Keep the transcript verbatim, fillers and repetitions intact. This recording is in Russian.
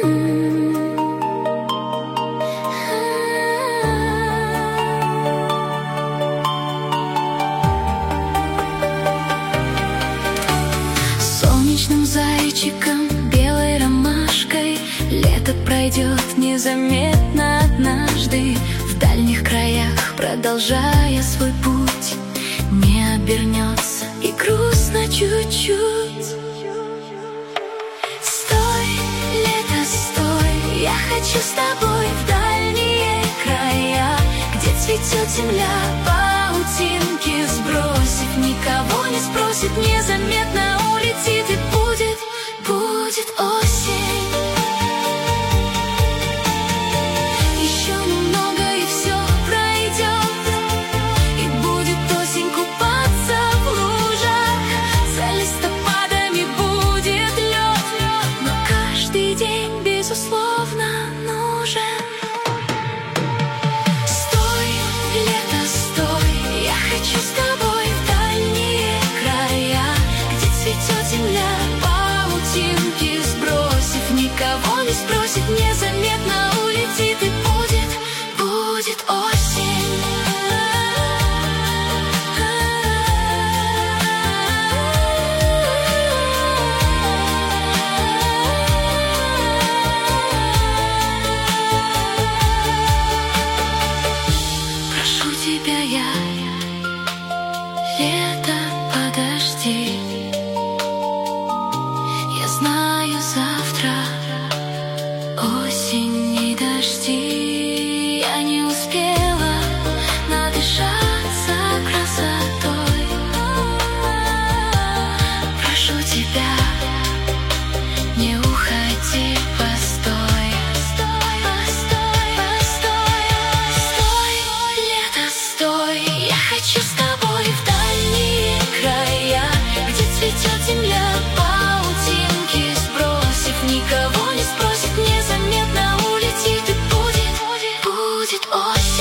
Солнечным зайчиком, белой ромашкой лето пройдет незаметно однажды. В дальних краях, продолжая свой путь, не обернется и грустно чуть-чуть. Стой, лето, стой, я хочу с тобой в дальние края, где цветет земля, паутинки сбросит, никого не спросит, незаметно улетит, и будет, будет осень. Еще немного, и все пройдет, и будет осень купаться в лужах, за листопадами будет лед, но каждый день безусловно нужен. Стой, лето, стой, я хочу с тобой в дальние края, где цветет земля, паутинки сбросив, никого не спросит, незаметно улетит, и будет, будет осень. Прошу тебя я, лето, подожди. Я знаю, завтра осень и дожди. Я не успела надышаться красотой. Прошу тебя, не уходи, постой, постой, постой, постой, стой, лето, стой. Я хочу с тобой в дальние края, где цветет земля, паутинки сбросив, никого не спросит, незаметно улетит, и будет, будет осень.